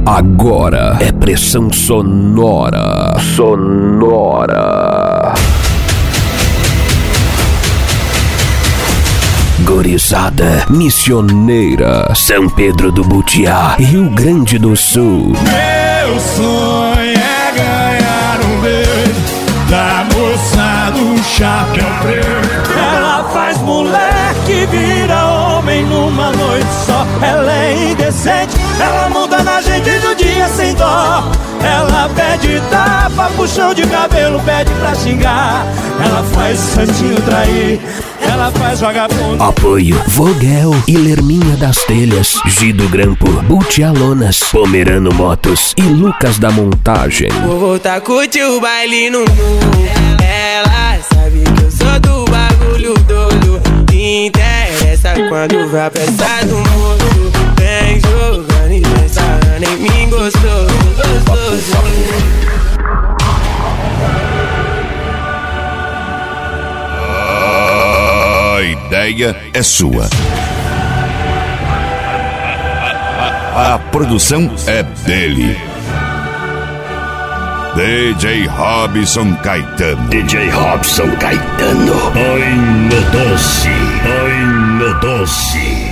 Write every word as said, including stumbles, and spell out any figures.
Agora é pressão sonora. Sonora. Gorizada missioneira, São Pedro do Butiá, Rio Grande do Sul. Meu sonho é ganhar um beijo da moça do chapéu preto. Ela faz moleque vira homem numa noite só. Ela é indecente, ela muda na gente do dia sem dó. Ela pede tapa, puxão de cabelo, pede pra xingar. Ela faz santinho trair, ela faz vagabundo. Apoio Vogel e Lerminha das Telhas, Gido Grampo, Butialonas, Pomerano Motos e Lucas da Montagem. Vou voltar a curtir o baile no mundo. Ela sabe que eu sou do bagulho doido. Me interessa quando vai a peça do mundo. Vem jogando e pensando em mim, gostoso, gostoso. A ideia é sua. A produção é dele. D J Robson Caetano. D J Robson Caetano. Ai, meu doce, ai, meu doce.